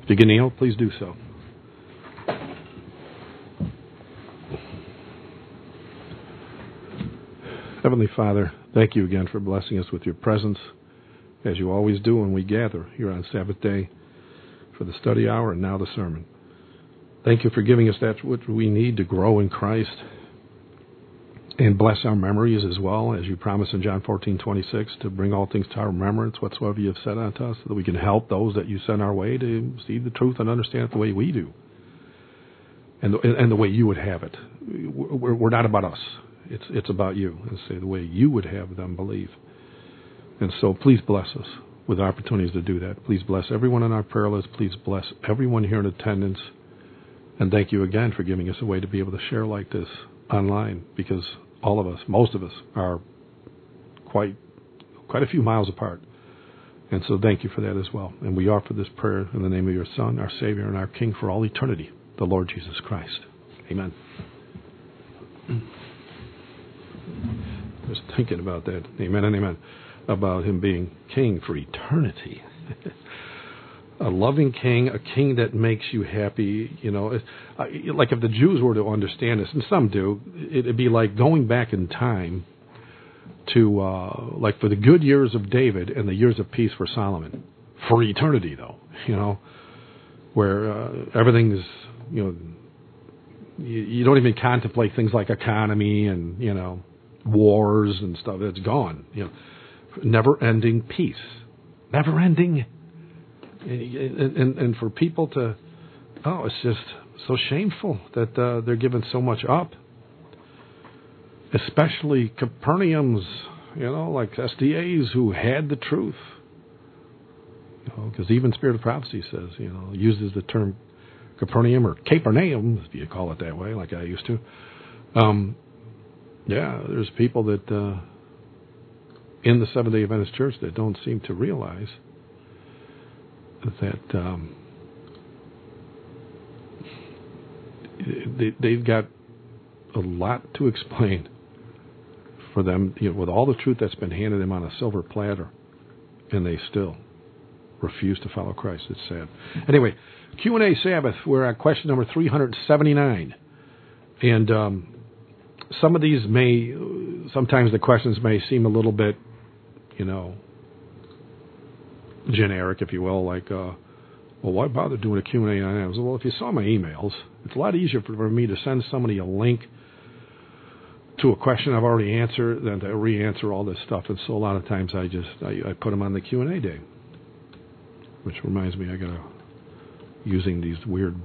If you can kneel, please do so. Heavenly Father, thank you again for blessing us with your presence, as you always do when we gather here on Sabbath day for the study hour and now the sermon. Thank you for giving us that which we need to grow in Christ and bless our memories as well, as you promise in John 14:26, to bring all things to our remembrance, whatsoever you have said unto us, so that we can help those that you send our way to see the truth and understand it the way we do and the way you would have it. We're not about us. It's about you, and say the way you would have them believe. And so please bless us with opportunities to do that. Please bless everyone on our prayer list. Please bless everyone here in attendance. And thank you again for giving us a way to be able to share like this online, because all of us, most of us, are quite a few miles apart. And so thank you for that as well. And we offer this prayer in the name of your Son, our Savior, and our King for all eternity, the Lord Jesus Christ. Amen. Just thinking about that, amen and amen, about him being king for eternity. A loving king, a king that makes you happy. You know, like if the Jews were to understand this, and some do, it'd be like going back in time to, like for the good years of David and the years of peace for Solomon. For eternity, though, you know, where everything's, you know, you don't even contemplate things like economy and, you know, wars and stuff. It's gone. You know, never-ending peace, never-ending, and for people to, it's just so shameful that they're giving so much up, especially Capernaums, you know, like SDAs who had the truth. You know, because even Spirit of Prophecy says, you know, uses the term Capernaum or Capernaum, if you call it that way, like I used to. Yeah, there's people that in the Seventh-day Adventist Church that don't seem to realize that they've got a lot to explain for them, you know, with all the truth that's been handed them on a silver platter, and they still refuse to follow Christ. It's sad. Anyway, Q&A Sabbath, we're at question number 379. And some of these sometimes the questions may seem a little bit, you know, generic, if you will, like, well, why bother doing a Q&A on that? Well, if you saw my emails, it's a lot easier for me to send somebody a link to a question I've already answered than to re-answer all this stuff. And so a lot of times I put them on the Q&A day, which reminds me, using these weird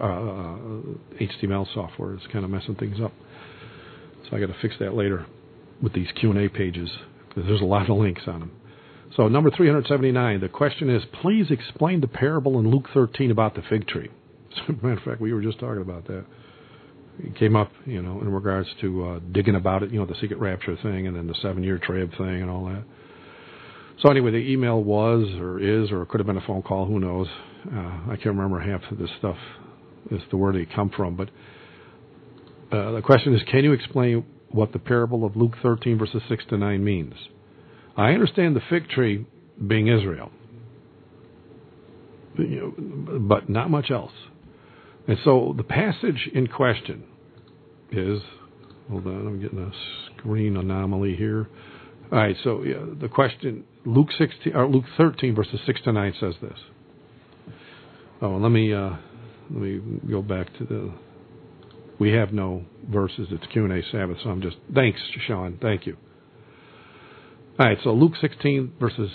HTML software is kind of messing things up. So I got to fix that later with these Q&A pages, because there's a lot of links on them. So number 379, the question is, please explain the parable in Luke 13 about the fig tree. As a matter of fact, we were just talking about that. It came up, you know, in regards to digging about it, you know, the secret rapture thing and then the 7-year trib thing and all that. So anyway, the email was or is, or it could have been a phone call, who knows. I can't remember half of this stuff is the word they come from. But the question is, can you explain what the parable of Luke 13 verses 6 to 9 means? I understand the fig tree being Israel, you know, but not much else. And so the passage in question is, hold on, I'm getting a screen anomaly here. All right, so yeah, the question, Luke 13 verses 6 to 9 says this. Oh, let me go back to we have no verses. It's Q&A Sabbath, so thanks, Sean. Thank you. All right, so Luke 13 verses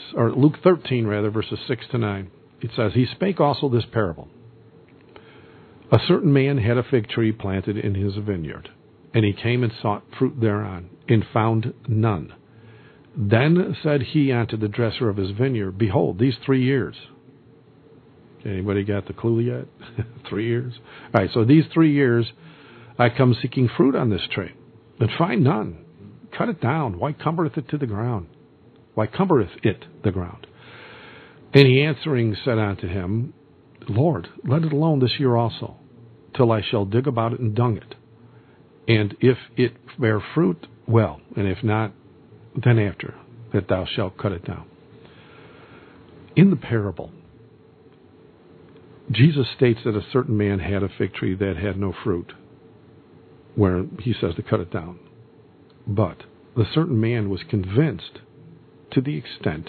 6 to 9. It says, he spake also this parable. A certain man had a fig tree planted in his vineyard, and he came and sought fruit thereon, and found none. Then said he unto the dresser of his vineyard, behold, these 3 years. Anybody got the clue yet? 3 years? All right, so these 3 years I come seeking fruit on this tree, and find none. Cut it down. Why cumbereth it to the ground? Why cumbereth it the ground? And he answering said unto him, Lord, let it alone this year also, till I shall dig about it and dung it. And if it bear fruit, well, and if not, then after that thou shalt cut it down. In the parable, Jesus states that a certain man had a fig tree that had no fruit, where he says to cut it down. But the certain man was convinced to the extent,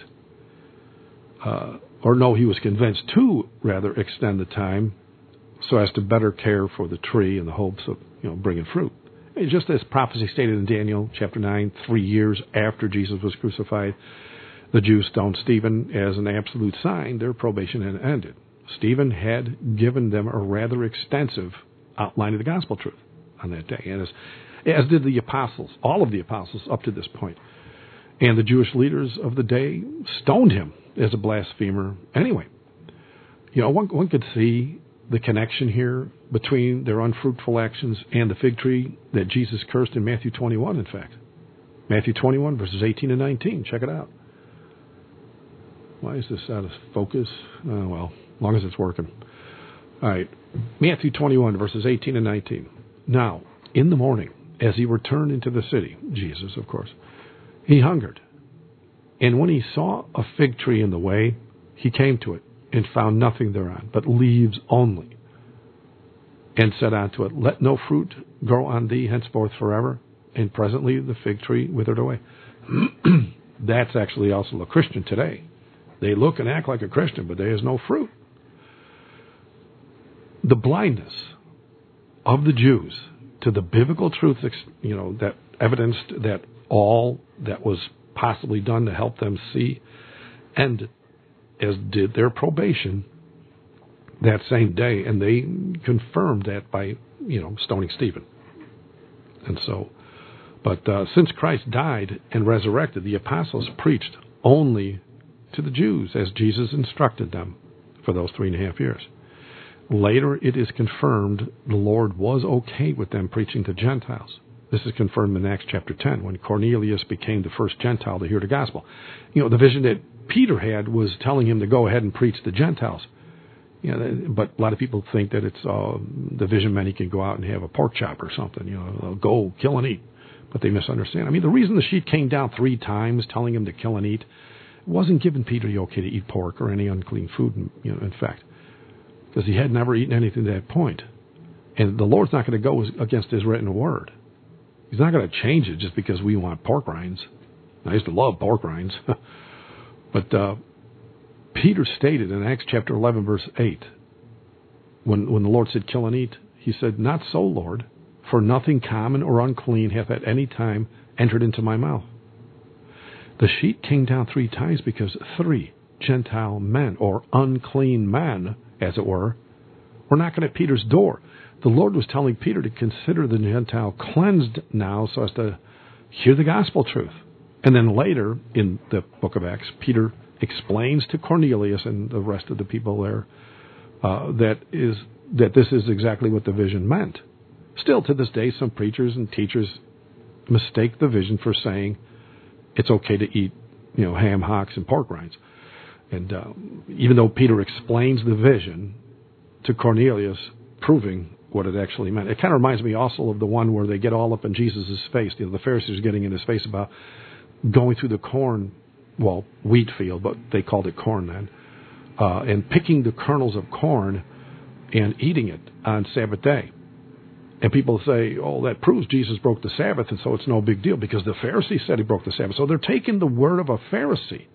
he was convinced to rather extend the time so as to better care for the tree in the hopes of bringing fruit. And just as prophecy stated in Daniel chapter 9, 3 years after Jesus was crucified, the Jews stoned Stephen as an absolute sign their probation had ended. Stephen had given them a rather extensive outline of the gospel truth on that day, and as did the apostles, all of the apostles up to this point. And the Jewish leaders of the day stoned him as a blasphemer anyway. One could see the connection here between their unfruitful actions and the fig tree that Jesus cursed in Matthew 21, in fact. Matthew 21, verses 18 and 19. Check it out. Why is this out of focus? As long as it's working. All right. Matthew 21, verses 18 and 19. Now, in the morning, as he returned into the city, Jesus, of course, he hungered. And when he saw a fig tree in the way, he came to it and found nothing thereon, but leaves only. And said unto it, Let no fruit grow on thee henceforth forever. And presently the fig tree withered away. That's actually also a Christian today. They look and act like a Christian, but there is no fruit. The blindness of the Jews to the biblical truth, that evidenced that all that was possibly done to help them see, and as did their probation that same day, and they confirmed that by, stoning Stephen. And so, but since Christ died and resurrected, the apostles preached only to the Jews as Jesus instructed them for those 3.5 years. Later, it is confirmed the Lord was okay with them preaching to Gentiles. This is confirmed in Acts chapter 10, when Cornelius became the first Gentile to hear the gospel. The vision that Peter had was telling him to go ahead and preach to Gentiles. But a lot of people think that it's the vision meant he can go out and have a pork chop or something, go kill and eat. But they misunderstand. The reason the sheet came down 3 times telling him to kill and eat wasn't giving Peter the okay to eat pork or any unclean food, in fact, because he had never eaten anything to that point. And the Lord's not going to go against his written word. He's not going to change it just because we want pork rinds. I used to love pork rinds. But Peter stated in Acts chapter 11, verse 8, when the Lord said, kill and eat, he said, Not so, Lord, for nothing common or unclean hath at any time entered into my mouth. The sheet came down 3 times because 3 Gentile men, or unclean men, as it were knocking at Peter's door. The Lord was telling Peter to consider the Gentile cleansed now so as to hear the gospel truth. And then later in the book of Acts, Peter explains to Cornelius and the rest of the people there that this is exactly what the vision meant. Still, to this day, some preachers and teachers mistake the vision for saying it's okay to eat, ham hocks and pork rinds. And even though Peter explains the vision to Cornelius, proving what it actually meant, it kind of reminds me also of the one where they get all up in Jesus' face. The Pharisees getting in his face about going through the wheat field, but they called it corn then, and picking the kernels of corn and eating it on Sabbath day. And people say, that proves Jesus broke the Sabbath, and so it's no big deal because the Pharisees said he broke the Sabbath. So they're taking the word of a Pharisee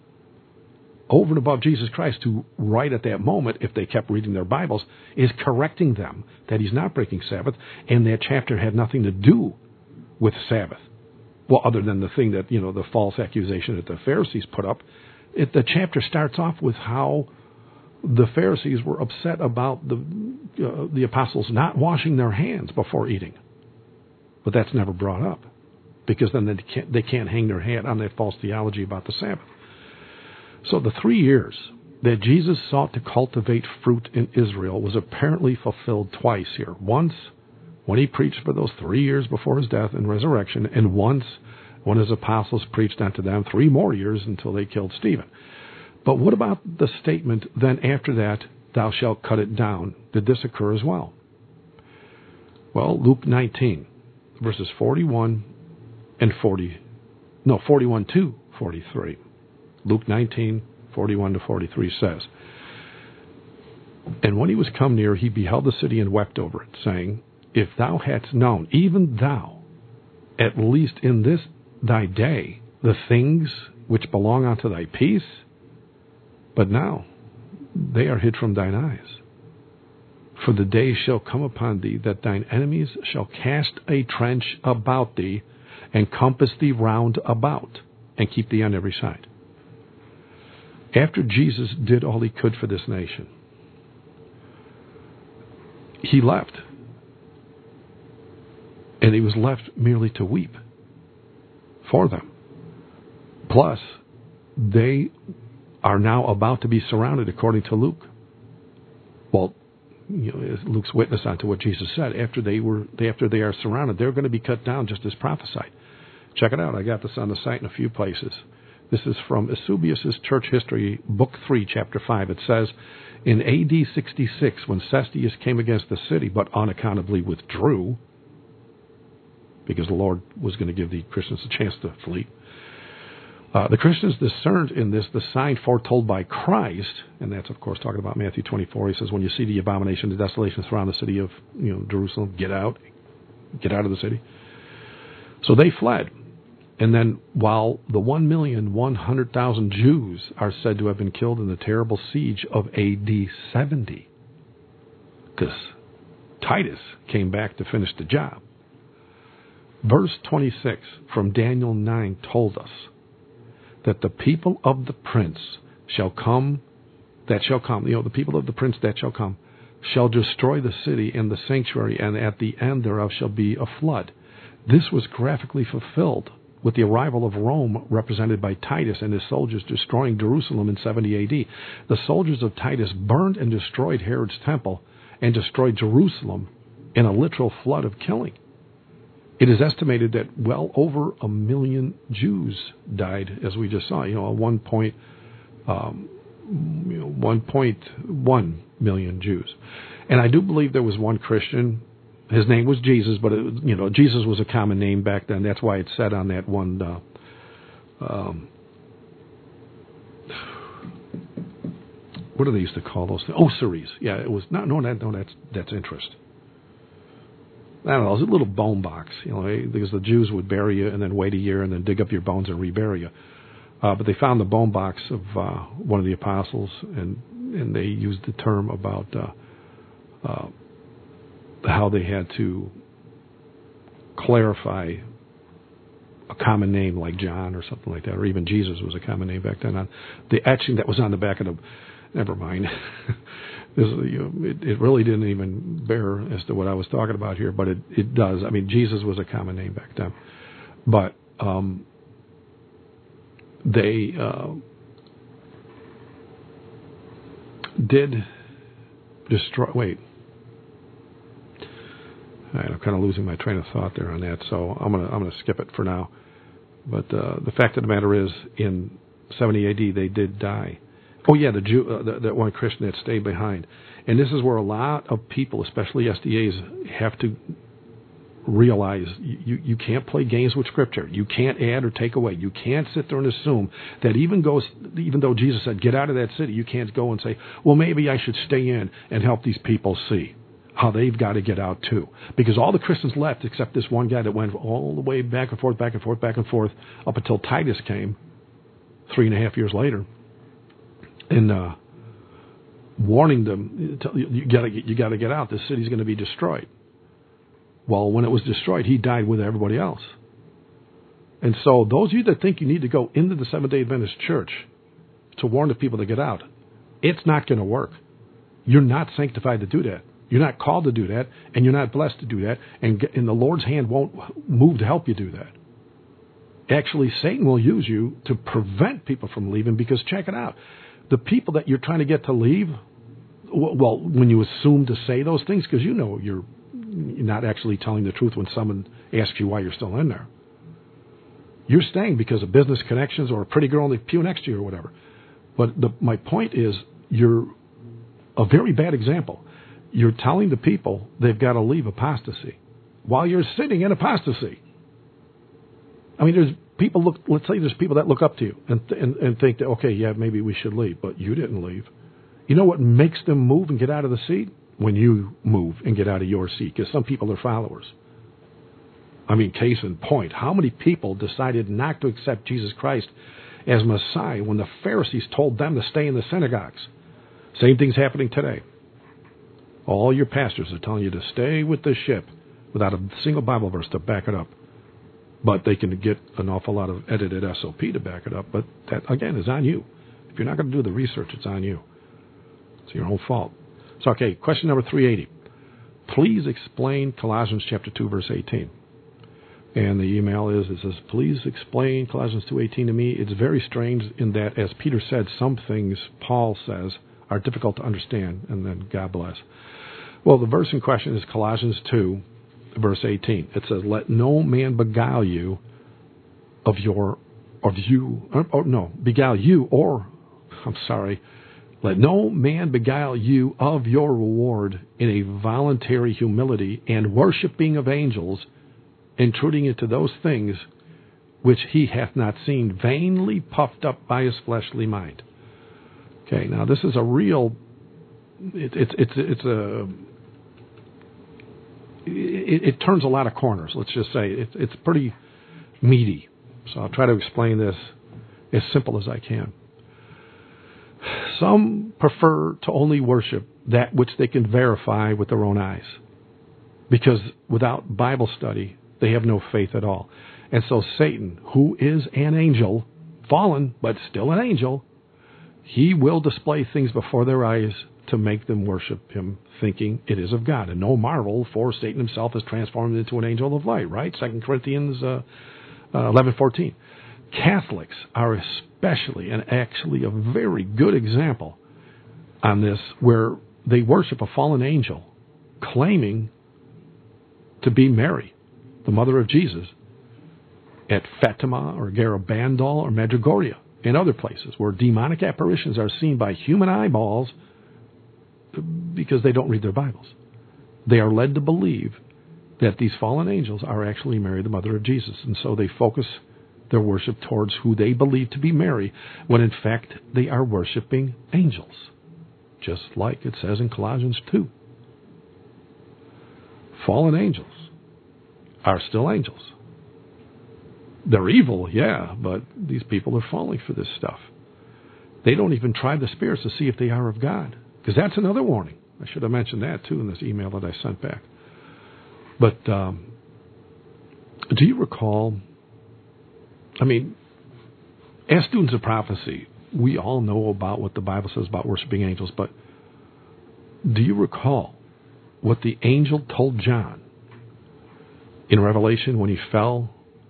over and above Jesus Christ, who right at that moment, if they kept reading their Bibles, is correcting them that he's not breaking Sabbath, and that chapter had nothing to do with Sabbath. Well, other than the thing that, the false accusation that the Pharisees put up. The chapter starts off with how the Pharisees were upset about the apostles not washing their hands before eating. But that's never brought up, because then they can't hang their hat on that false theology about the Sabbath. So the 3 years that Jesus sought to cultivate fruit in Israel was apparently fulfilled twice here. Once when he preached for those 3 years before his death and resurrection, and once when his apostles preached unto them 3 more years until they killed Stephen. But what about the statement, then after that, thou shalt cut it down? Did this occur as well? Well, Luke 19, verses 41 to 43. Luke 19, 41 to 43 says, And when he was come near, he beheld the city and wept over it, saying, If thou hadst known, even thou, at least in this thy day, the things which belong unto thy peace, but now they are hid from thine eyes. For the day shall come upon thee that thine enemies shall cast a trench about thee, and compass thee round about, and keep thee on every side. After Jesus did all he could for this nation, he left. And he was left merely to weep for them. Plus, they are now about to be surrounded, according to Luke. Well, Luke's witness onto what Jesus said. After they are surrounded, they're going to be cut down just as prophesied. Check it out. I got this on the site in a few places. This is from Eusebius' Church History, Book 3, Chapter 5. It says, in A.D. 66, when Cestius came against the city, but unaccountably withdrew, because the Lord was going to give the Christians a chance to flee, the Christians discerned in this the sign foretold by Christ, and that's, of course, talking about Matthew 24. He says, when you see the abomination, the desolation surround the city of Jerusalem, get out of the city. So they fled. And then while the 1,100,000 Jews are said to have been killed in the terrible siege of A.D. 70, because Titus came back to finish the job. Verse 26 from Daniel 9 told us that the people of the prince the people of the prince that shall come, shall destroy the city and the sanctuary, and at the end thereof shall be a flood. This was graphically fulfilled with the arrival of Rome, represented by Titus and his soldiers, destroying Jerusalem in 70 A.D. The soldiers of Titus burned and destroyed Herod's temple and destroyed Jerusalem in a literal flood of killing. It is estimated that well over 1 million Jews died, as we just saw. 1.1 million Jews, and I do believe there was one Christian. His name was Jesus, but Jesus was a common name back then. That's why it said on that one. What do they used to call those things? Ossuaries. Yeah, it was not. No, that's interest. I don't know. It was a little bone box, because the Jews would bury you and then wait a year and then dig up your bones and rebury you. But they found the bone box of one of the apostles, and they used the term about how they had to clarify a common name like John or something like that, or even Jesus was a common name back then. The etching that was on the back of the... Never mind. It really didn't even bear as to what I was talking about here, but it does. I mean, Jesus was a common name back then. But they did destroy... Wait. All right, I'm kind of losing my train of thought there on that, so I'm gonna skip it for now. But the fact of the matter is, in 70 A.D., they did die. Oh yeah, the Jew, that one Christian that stayed behind, and this is where a lot of people, especially SDAs, have to realize you can't play games with Scripture. You can't add or take away. You can't sit there and assume that even though Jesus said get out of that city, you can't go and say, well, maybe I should stay in and help these people see how they've got to get out too. Because all the Christians left except this one guy that went all the way back and forth up until Titus came 3.5 years later, and warning them, you got to get out. This city's going to be destroyed. Well, when it was destroyed, he died with everybody else. And so those of you that think you need to go into the Seventh-day Adventist Church to warn the people to get out, it's not going to work. You're not sanctified to do that. You're not called to do that, and you're not blessed to do that, and the Lord's hand won't move to help you do that. Actually, Satan will use you to prevent people from leaving, because check it out. The people that you're trying to get to leave, well, when you assume to say those things, because you're not actually telling the truth when someone asks you why you're still in there. You're staying because of business connections or a pretty girl in the pew next to you or whatever. But my point is, you're a very bad example. You're telling the people they've got to leave apostasy while you're sitting in apostasy. I mean, there's people let's say there's people that look up to you and think that, okay, yeah, maybe we should leave, but you didn't leave. You know what makes them move and get out of the seat? When you move and get out of your seat, because some people are followers. I mean, case in point, how many people decided not to accept Jesus Christ as Messiah when the Pharisees told them to stay in the synagogues? Same thing's happening today. All your pastors are telling you to stay with the ship without a single Bible verse to back it up. But they can get an awful lot of edited SOP to back it up. But that, again, is on you. If you're not going to do the research, it's on you. It's your own fault. So, okay, question number 380. Please explain Colossians chapter 2, verse 18. And the email is, it says, please explain Colossians 2:18 to me. It's very strange in that, as Peter said, some things Paul says are difficult to understand, and then God bless. Well, the verse in question is Colossians 2, verse 18. It says, let no man beguile you let no man beguile you of your reward in a voluntary humility and worshiping of angels, intruding into those things which he hath not seen, vainly puffed up by his fleshly mind. Okay, now this is a real. It turns a lot of corners. Let's just say it's pretty meaty. So I'll try to explain this as simple as I can. Some prefer to only worship that which they can verify with their own eyes, because without Bible study, they have no faith at all. And so Satan, who is an angel, fallen, but still an angel, he will display things before their eyes to make them worship him, thinking it is of God. And no marvel, for Satan himself is transformed into an angel of light, right? 2 Corinthians 11:14. Catholics are especially and actually a very good example on this, where they worship a fallen angel, claiming to be Mary, the mother of Jesus, at Fatima or Garabandal or Medjugorje and other places where demonic apparitions are seen by human eyeballs because they don't read their Bibles. They are led to believe that these fallen angels are actually Mary, the mother of Jesus, and so they focus their worship towards who they believe to be Mary, when in fact they are worshiping angels, just like it says in Colossians 2. Fallen angels are still angels. They're evil, yeah, but these people are falling for this stuff. They don't even try the spirits to see if they are of God, because that's another warning. I should have mentioned that too in this email that I sent back. But do you recall, I mean, as students of prophecy, we all know about what the Bible says about worshiping angels, but do you recall what the angel told John in Revelation when he fell,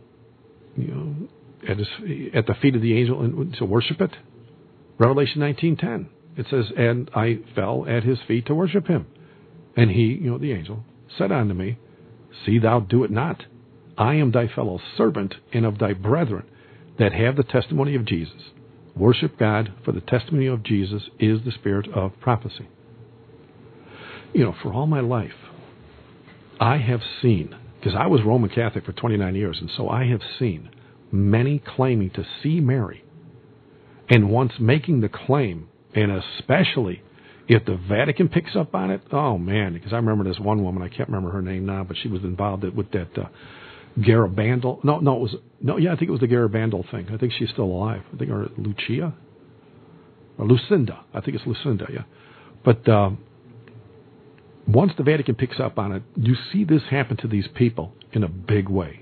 at the feet of the angel and to worship it? Revelation 19:10. It says, and I fell at his feet to worship him. And he, the angel, said unto me, see thou do it not. I am thy fellow servant and of thy brethren that have the testimony of Jesus. Worship God, for the testimony of Jesus is the spirit of prophecy. For all my life, I have seen, because I was Roman Catholic for 29 years, and so I have seen many claiming to see Mary. And once making the claim, and especially if the Vatican picks up on it, oh man, because I remember this one woman, I can't remember her name now, but she was involved with that Garabandal. I think it was the Garabandal thing. I think she's still alive. I think, or Lucia? Or Lucinda. I think it's Lucinda, yeah. But once the Vatican picks up on it, you see this happen to these people in a big way.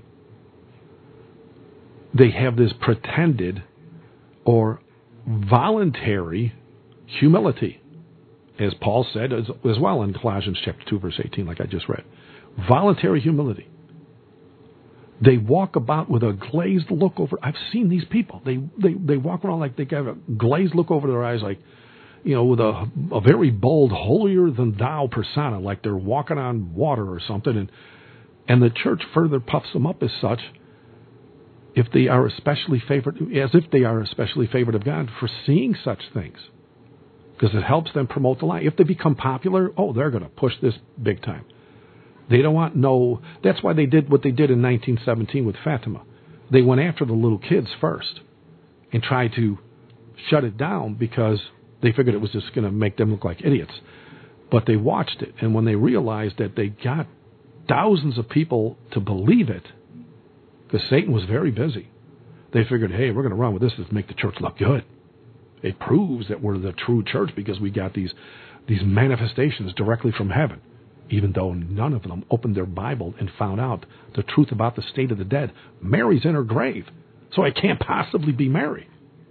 They have this pretended or voluntary humility, as Paul said as well in Colossians chapter 2, verse 18, like I just read. Voluntary humility. They walk about with a glazed look over. I've seen these people. They walk around like they have a glazed look over their eyes, like, with a very bold, holier-than-thou persona, like they're walking on water or something. And the church further puffs them up as such, if they are especially favored, as if they are especially favored of God for seeing such things, because it helps them promote the lie. If they become popular, they're going to push this big time. They don't want that's why they did what they did in 1917 with Fatima. They went after the little kids first and tried to shut it down, because They figured it was just going to make them look like idiots. But they watched it, and when they realized that they got thousands of people to believe it, because Satan was very busy, they figured, hey, we're going to run with this to make the church look good. It proves that we're the true church because we got these manifestations directly from heaven, even though none of them opened their Bible and found out the truth about the state of the dead. Mary's in her grave, so it can't possibly be Mary.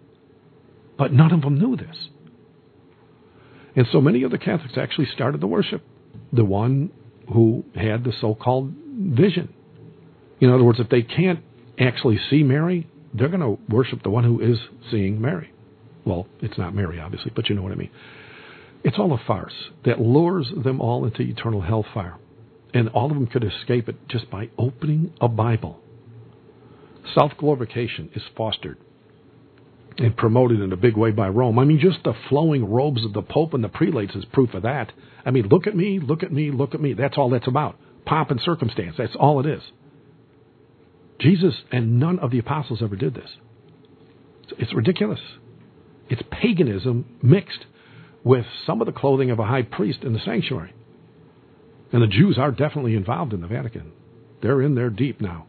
But none of them knew this. And so many of the Catholics actually started to worship the one who had the so-called vision. In other words, if they can't actually see Mary, they're going to worship the one who is seeing Mary. Well, it's not Mary, obviously, but you know what I mean. It's all a farce that lures them all into eternal hellfire. And all of them could escape it just by opening a Bible. Self-glorification is fostered and promoted in a big way by Rome. I mean, just the flowing robes of the Pope and the prelates is proof of that. I mean, look at me, look at me, look at me. That's all that's about. Pomp and circumstance. That's all it is. Jesus and none of the apostles ever did this. It's ridiculous. It's paganism mixed with some of the clothing of a high priest in the sanctuary. And the Jews are definitely involved in the Vatican. They're in there deep now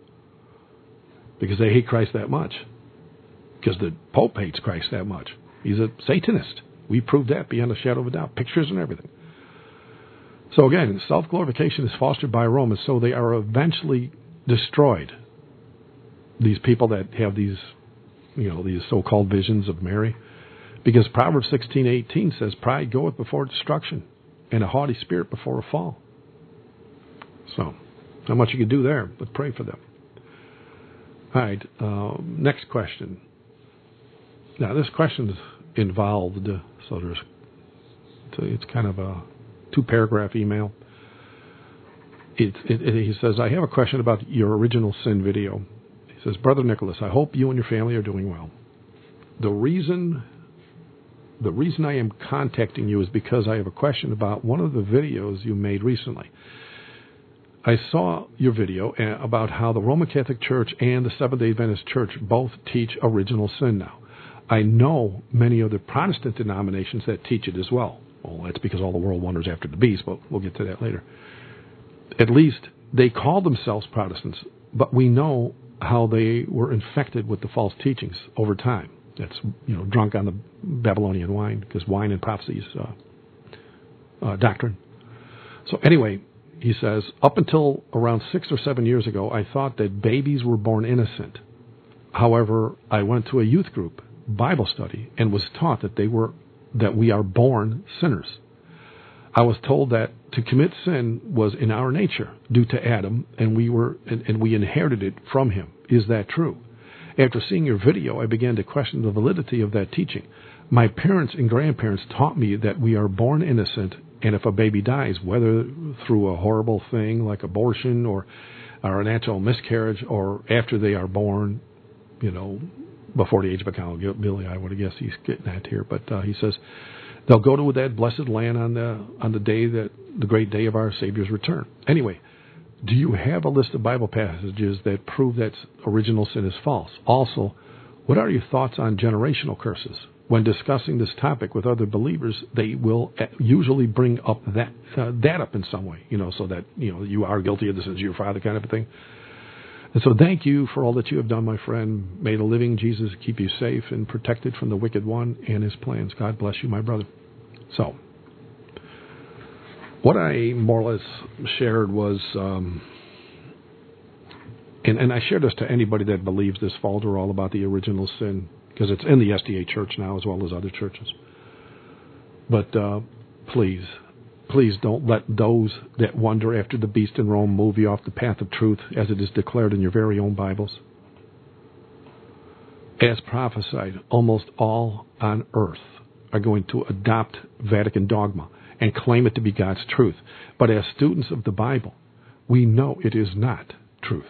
because they hate Christ that much. Because the Pope hates Christ that much. He's a Satanist. We proved that beyond a shadow of a doubt. Pictures and everything. So again, self-glorification is fostered by Rome, and so they are eventually destroyed. These people that have these so-called visions of Mary. Because Proverbs 16:18 says, pride goeth before destruction, and a haughty spirit before a fall. So, not much you can do there, but pray for them. All right, next question. Now, this question is involved, so it's kind of a 2-paragraph email. He says, I have a question about your original sin video. He says, Brother Nicholas, I hope you and your family are doing well. The reason I am contacting you is because I have a question about one of the videos you made recently. I saw your video about how the Roman Catholic Church and the Seventh-day Adventist Church both teach original sin now. I know many of the Protestant denominations that teach it as well. Well, that's because all the world wonders after the beast, but we'll get to that later. At least they call themselves Protestants, but we know how they were infected with the false teachings over time. That's, drunk on the Babylonian wine, because wine and prophecy is doctrine. So anyway, he says, up until around 6 or 7 years ago, I thought that babies were born innocent. However, I went to a youth group Bible study and was taught that we are born sinners. I was told that to commit sin was in our nature due to Adam, and we inherited it from him. Is that true? After seeing your video, I began to question the validity of that teaching. My parents and grandparents taught me that we are born innocent, and if a baby dies, whether through a horrible thing like abortion or a natural miscarriage, or after they are born, before the age of accountability, I would guess he's getting at here. But he says they'll go to that blessed land on the day that the great day of our Savior's return. Anyway, do you have a list of Bible passages that prove that original sin is false? Also, what are your thoughts on generational curses? When discussing this topic with other believers, they will usually bring up that up in some way, so that you are guilty of the sins of your father, kind of a thing. And so thank you for all that you have done, my friend. May the living Jesus keep you safe and protected from the wicked one and his plans. God bless you, my brother. So, what I more or less shared was, and I share this to anybody that believes this falderall about the original sin, because it's in the SDA church now as well as other churches. But please don't let those that wander after the beast in Rome move you off the path of truth as it is declared in your very own Bibles. As prophesied, almost all on earth are going to adopt Vatican dogma and claim it to be God's truth. But as students of the Bible, we know it is not truth.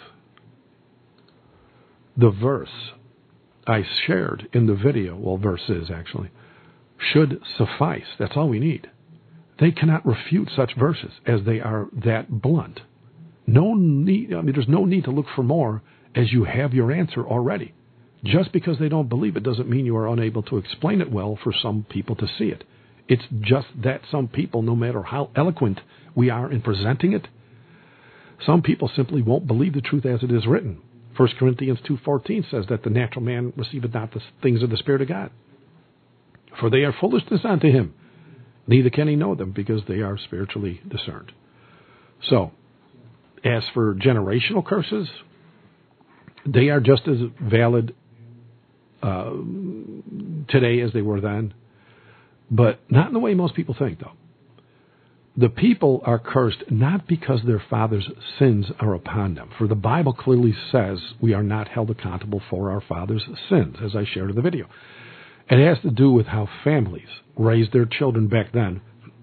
The verse I shared in the video, verses actually, should suffice. That's all we need. They cannot refute such verses as they are that blunt. There's no need to look for more as you have your answer already. Just because they don't believe it doesn't mean you are unable to explain it well for some people to see it. It's just that some people, no matter how eloquent we are in presenting it, some people simply won't believe the truth as it is written. 1 Corinthians 2:14 says that the natural man receiveth not the things of the Spirit of God, for they are foolishness unto him. Neither can he know them, because they are spiritually discerned. So, as for generational curses, they are just as valid today as they were then, but not in the way most people think, though. The people are cursed not because their fathers' sins are upon them, for the Bible clearly says we are not held accountable for our fathers' sins, as I shared in the video. It has to do with how families raised their children back then,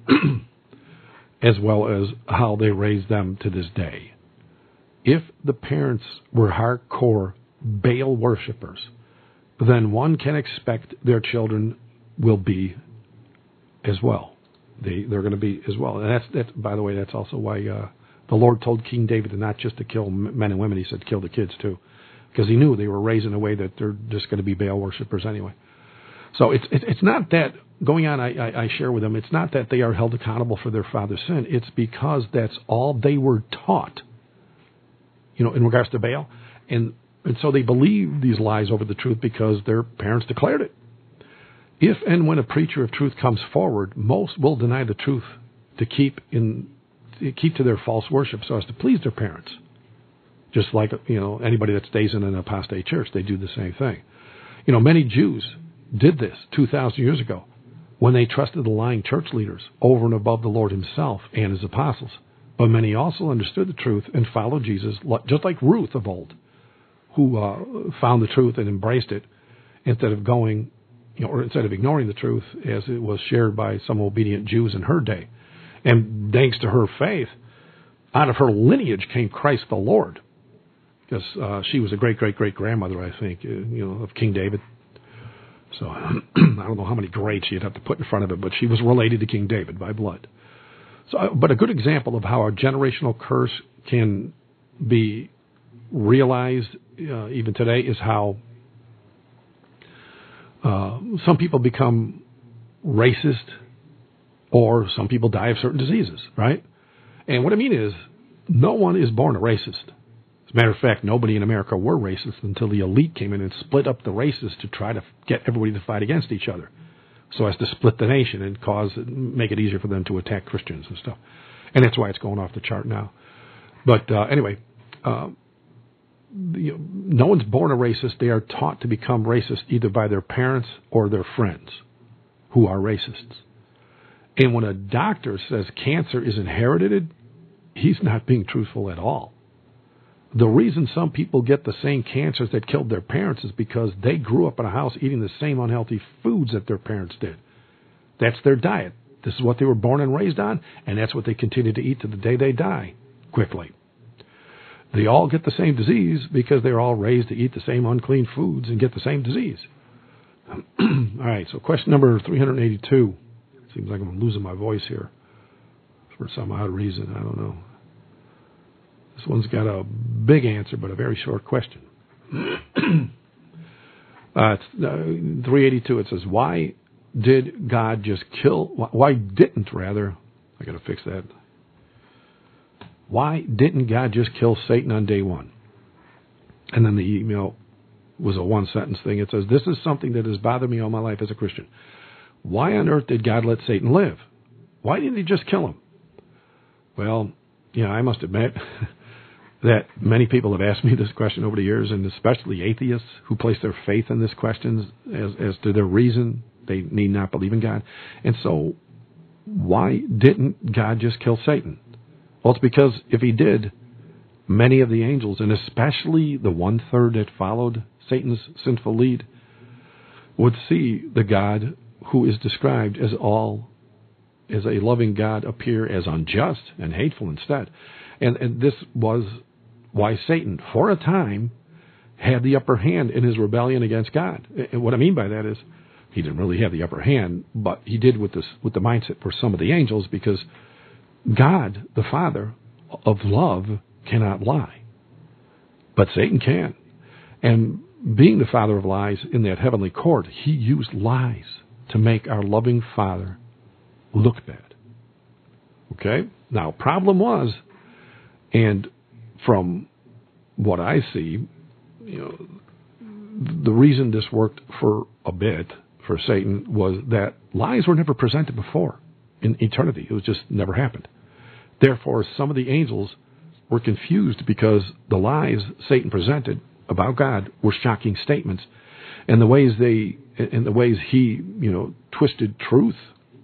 as well as how they raise them to this day. If the parents were hardcore Baal worshippers, then one can expect their children will be as well. They're going to be as well. And that's by the way, that's also why the Lord told King David not just to kill men and women. He said kill the kids too, because he knew they were raised in a way that they're just going to be Baal worshippers anyway. So it's not that, going on, I share with them, it's not that they are held accountable for their father's sin. It's because that's all they were taught, in regards to Baal. And so they believe these lies over the truth because their parents declared it. If and when a preacher of truth comes forward, most will deny the truth to keep to their false worship so as to please their parents. Just like, anybody that stays in an apostate church, they do the same thing. Many Jews did this 2,000 years ago when they trusted the lying church leaders over and above the Lord himself and his apostles. But many also understood the truth and followed Jesus, just like Ruth of old, who found the truth and embraced it instead of instead of ignoring the truth as it was shared by some obedient Jews in her day. And thanks to her faith, out of her lineage came Christ the Lord, because she was a great-great-great-grandmother, I think, of King David. So I don't know how many greats you'd have to put in front of it, but she was related to King David by blood. So, but a good example of how a generational curse can be realized even today is how some people become racist, or some people die of certain diseases, right? And what I mean is, no one is born a racist. As a matter of fact, nobody in America were racist until the elite came in and split up the races to try to get everybody to fight against each other, so as to split the nation and make it easier for them to attack Christians and stuff. And that's why it's going off the chart now. But anyway, no one's born a racist. They are taught to become racist either by their parents or their friends who are racists. And when a doctor says cancer is inherited, he's not being truthful at all. The reason some people get the same cancers that killed their parents is because they grew up in a house eating the same unhealthy foods that their parents did. That's their diet. This is what they were born and raised on, and that's what they continue to eat to the day they die, quickly. They all get the same disease because they're all raised to eat the same unclean foods and get the same disease. All right, so question number 382. Seems like I'm losing my voice here for some odd reason. I don't know. This one's got a big answer, but a very short question. It's 382. It says, why didn't God just kill Satan on day one? And then the email was a one-sentence thing. It says, this is something that has bothered me all my life as a Christian. Why on earth did God let Satan live? Why didn't he just kill him? Well, I must admit that many people have asked me this question over the years, and especially atheists who place their faith in this question as to their reason they need not believe in God. And so, why didn't God just kill Satan? Well, it's because if he did, many of the angels, and especially the 1/3 that followed Satan's sinful lead, would see the God who is described as a loving God appear as unjust and hateful instead. And this was why Satan, for a time, had the upper hand in his rebellion against God. And what I mean by that is, he didn't really have the upper hand, but he did with the mindset for some of the angels, because God, the Father of love, cannot lie. But Satan can. And being the father of lies in that heavenly court, he used lies to make our loving Father look bad. Okay? Now, problem was, and from what I see, the reason this worked for a bit for Satan was that lies were never presented before in eternity. It was just never happened. Therefore, some of the angels were confused because the lies Satan presented about God were shocking statements, and the ways he twisted truth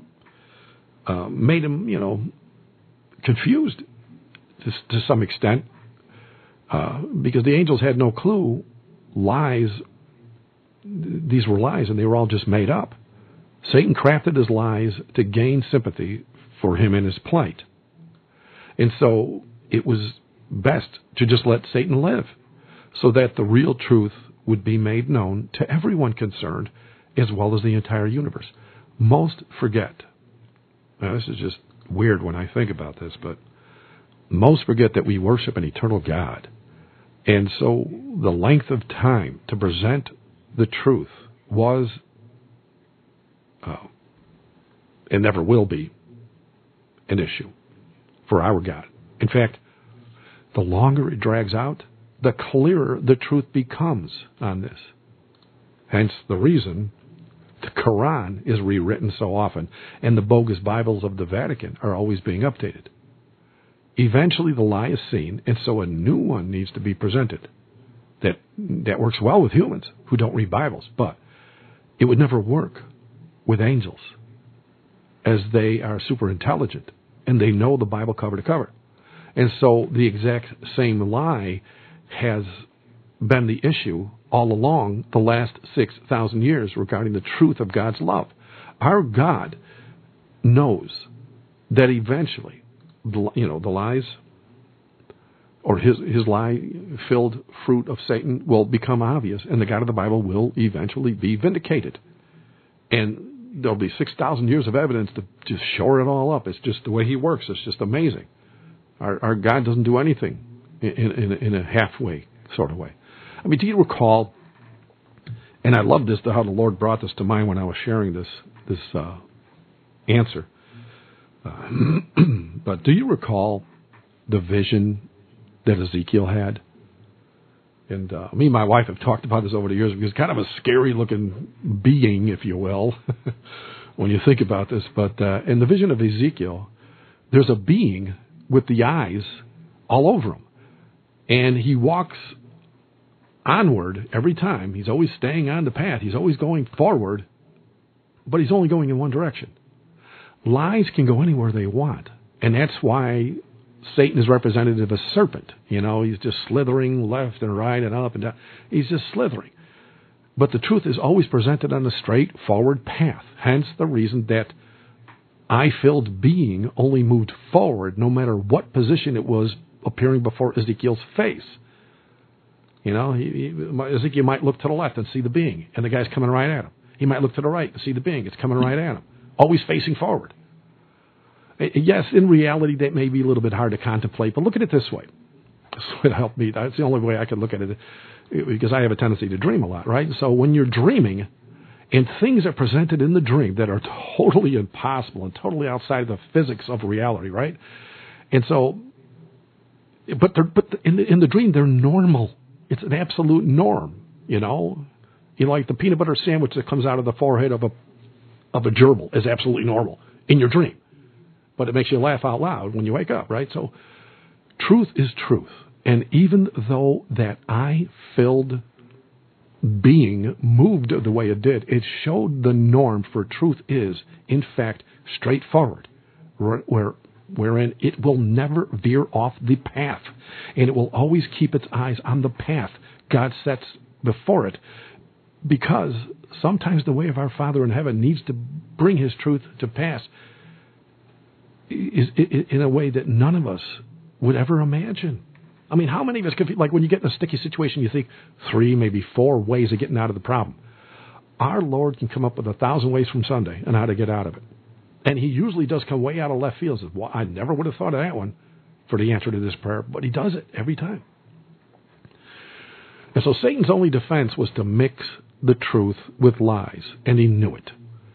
made him confused to some extent, because the angels had no clue lies. These were lies, and they were all just made up. Satan crafted his lies to gain sympathy for him in his plight. And so it was best to just let Satan live, so that the real truth would be made known to everyone concerned, as well as the entire universe. Most forget. Now, this is just weird when I think about this, but most forget that we worship an eternal God. And so the length of time to present the truth was, and never will be, an issue for our God. In fact, the longer it drags out, the clearer the truth becomes on this. Hence the reason the Quran is rewritten so often, and the bogus Bibles of the Vatican are always being updated. Eventually the lie is seen, and so a new one needs to be presented. That works well with humans who don't read Bibles, but it would never work with angels, as they are super intelligent, and they know the Bible cover to cover. And so the exact same lie has been the issue all along the last 6,000 years regarding the truth of God's love. Our God knows that eventually, the lies, or his lie-filled fruit of Satan will become obvious, and the God of the Bible will eventually be vindicated. And there'll be 6,000 years of evidence to just shore it all up. It's just the way he works. It's just amazing. Our God doesn't do anything in a halfway sort of way. I mean, do you recall, and I love this, how the Lord brought this to mind when I was sharing this answer. But do you recall the vision that Ezekiel had? And me and my wife have talked about this over the years, because it's kind of a scary-looking being, if you will, when you think about this. But in the vision of Ezekiel, there's a being with the eyes all over him. And he walks onward every time. He's always staying on the path. He's always going forward, but he's only going in one direction. Lies can go anywhere they want, and that's why Satan is represented as a serpent. He's just slithering left and right and up and down. He's just slithering. But the truth is always presented on a straight forward path. Hence the reason that eye-filled being only moved forward no matter what position it was appearing before Ezekiel's face. Ezekiel might look to the left and see the being, and the guy's coming right at him. He might look to the right and see the being. It's coming right at him. Always facing forward. Yes, in reality, that may be a little bit hard to contemplate, but look at it this way. This would help me. That's the only way I can look at it, because I have a tendency to dream a lot, right? So when you're dreaming, and things are presented in the dream that are totally impossible and totally outside of the physics of reality, right? And so, but in the dream, they're normal. It's an absolute norm, like the peanut butter sandwich that comes out of the forehead of a gerbil is absolutely normal in your dream. But it makes you laugh out loud when you wake up, right? So truth is truth. And even though that eye-filled being moved the way it did, it showed the norm for truth is, in fact, straightforward, wherein it will never veer off the path. And it will always keep its eyes on the path God sets before it, because sometimes the way of our Father in heaven needs to bring his truth to pass is in a way that none of us would ever imagine. I mean, how many of us could, like when you get in a sticky situation, you think 3, maybe 4 ways of getting out of the problem. Our Lord can come up with 1,000 ways from Sunday on how to get out of it. And he usually does come way out of left field. Says, well, I never would have thought of that one for the answer to this prayer, but he does it every time. And so Satan's only defense was to mix the truth with lies, and he knew it.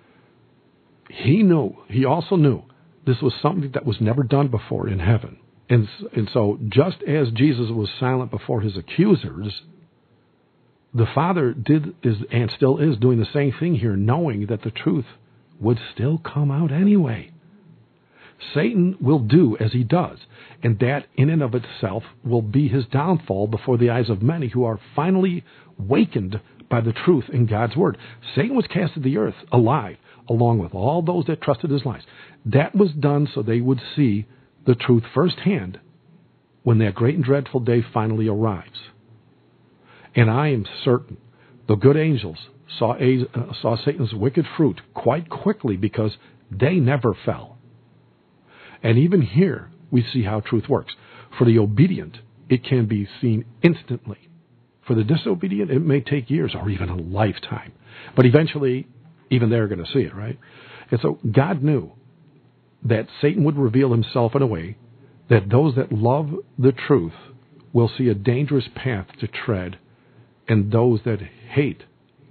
He also knew this was something that was never done before in heaven. And so just as Jesus was silent before his accusers, the Father did and still is doing the same thing here, knowing that the truth would still come out anyway. Satan will do as he does, and that in and of itself will be his downfall before the eyes of many who are finally wakened by the truth in God's word. Satan was cast to the earth alive, along with all those that trusted his lies. That was done so they would see the truth firsthand when that great and dreadful day finally arrives. And I am certain the good angels saw Satan's wicked fruit quite quickly because they never fell. And even here, we see how truth works. For the obedient, it can be seen instantly. For the disobedient, it may take years or even a lifetime. But eventually, even they're going to see it, right? And so God knew that Satan would reveal himself in a way that those that love the truth will see a dangerous path to tread, and those that hate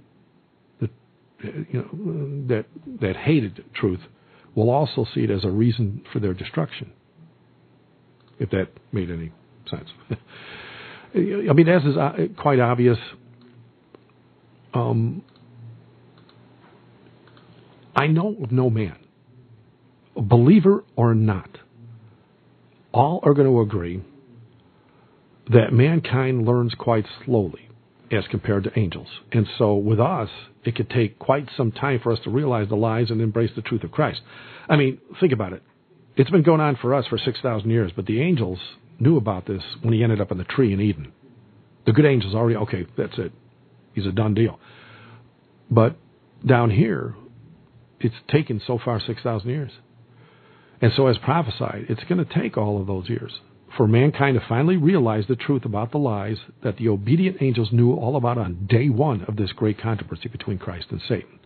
that hated truth will also see it as a reason for their destruction, if that made any sense. I mean, as is quite obvious, I know of no man, believer or not, all are going to agree that mankind learns quite slowly as compared to angels. And so with us, it could take quite some time for us to realize the lies and embrace the truth of Christ. I mean, think about it. It's been going on for us for 6,000 years, but the angels knew about this when he ended up in the tree in Eden. The good angels already, okay, that's it. He's a done deal. But down here, it's taken so far 6,000 years. And so as prophesied, it's going to take all of those years for mankind to finally realize the truth about the lies that the obedient angels knew all about on day one of this great controversy between Christ and Satan.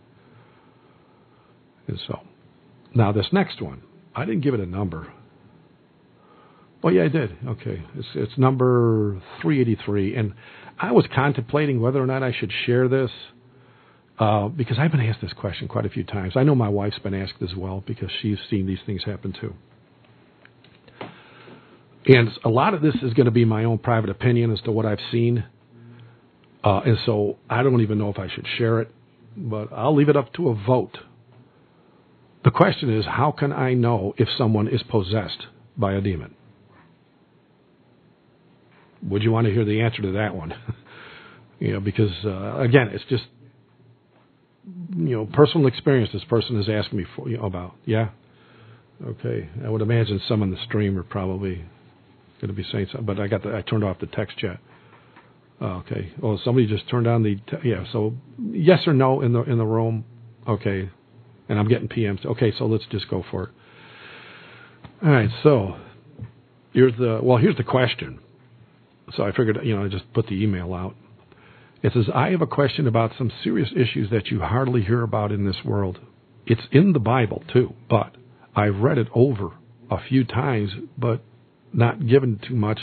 And so, now this next one, I didn't give it a number. Oh, yeah, I did. Okay. It's number 383. And I was contemplating whether or not I should share this because I've been asked this question quite a few times. I know my wife's been asked as well because she's seen these things happen too. And a lot of this is going to be my own private opinion as to what I've seen. And so I don't even know if I should share it, but I'll leave it up to a vote. The question is, how can I know if someone is possessed by a demon? Would you want to hear the answer to that one? Because, again, it's just, personal experience this person is asking me about. Yeah? Okay. I would imagine some in the stream are probably going to be saying something, but I turned off the text chat. Okay. Oh, somebody just turned on the so yes or no in the room. Okay. And I'm getting PMs. Okay, so let's just go for it. All right. So here's the question. So I figured I just put the email out. It says, I have a question about some serious issues that you hardly hear about in this world. It's in the Bible too, but I've read it over a few times, but not given too much.